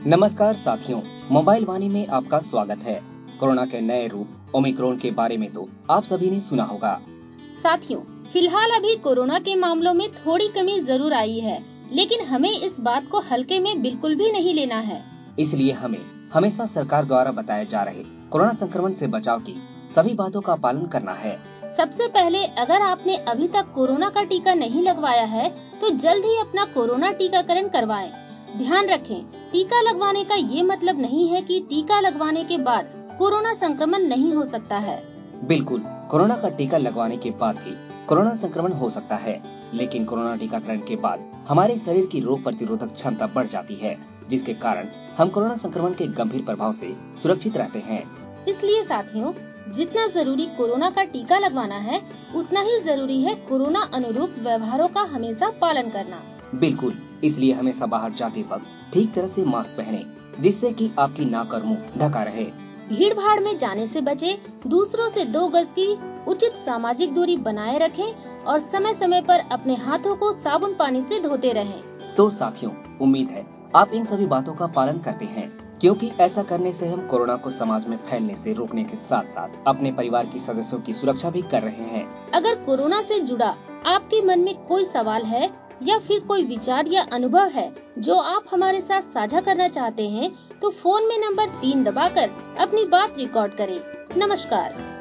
नमस्कार साथियों, मोबाइल वाणी में आपका स्वागत है। कोरोना के नए रूप ओमिक्रॉन के बारे में तो आप सभी ने सुना होगा। साथियों, फिलहाल अभी कोरोना के मामलों में थोड़ी कमी जरूर आई है, लेकिन हमें इस बात को हल्के में बिल्कुल भी नहीं लेना है। इसलिए हमें हमेशा सरकार द्वारा बताए जा रहे कोरोना संक्रमण से बचाव की सभी बातों का पालन करना है। सबसे पहले अगर आपने अभी तक कोरोना का टीका नहीं लगवाया है तो जल्द ही अपना कोरोना टीकाकरण करवाएं। ध्यान रखें, टीका लगवाने का ये मतलब नहीं है कि टीका लगवाने के बाद कोरोना संक्रमण नहीं हो सकता है। बिल्कुल, कोरोना का टीका लगवाने के बाद भी कोरोना संक्रमण हो सकता है, लेकिन कोरोना टीकाकरण के बाद हमारे शरीर की रोग प्रतिरोधक क्षमता बढ़ जाती है, जिसके कारण हम कोरोना संक्रमण के गंभीर प्रभाव से सुरक्षित रहते हैं। इसलिए साथियों, जितना जरूरी कोरोना का टीका लगवाना है, उतना ही जरूरी है कोरोना अनुरूप व्यवहारों का हमेशा पालन करना। बिल्कुल, इसलिए हमेशा बाहर जाते वक्त ठीक तरह से मास्क पहने, जिससे कि आपकी नाक और मुंह ढका रहे। भीड़ भाड़ में जाने से बचे, दूसरों से 2 गज की उचित सामाजिक दूरी बनाए रखें और समय समय पर अपने हाथों को साबुन पानी से धोते रहें। तो साथियों, उम्मीद है आप इन सभी बातों का पालन करते हैं, क्योंकि ऐसा करने से हम कोरोना को समाज में फैलने से रोकने के साथ साथ अपने परिवार के सदस्यों की सुरक्षा भी कर रहे हैं। अगर कोरोना से जुड़ा आपके मन में कोई सवाल है या फिर कोई विचार या अनुभव है जो आप हमारे साथ साझा करना चाहते हैं, तो फोन में नंबर 3 दबाकर अपनी बात रिकॉर्ड करें। नमस्कार।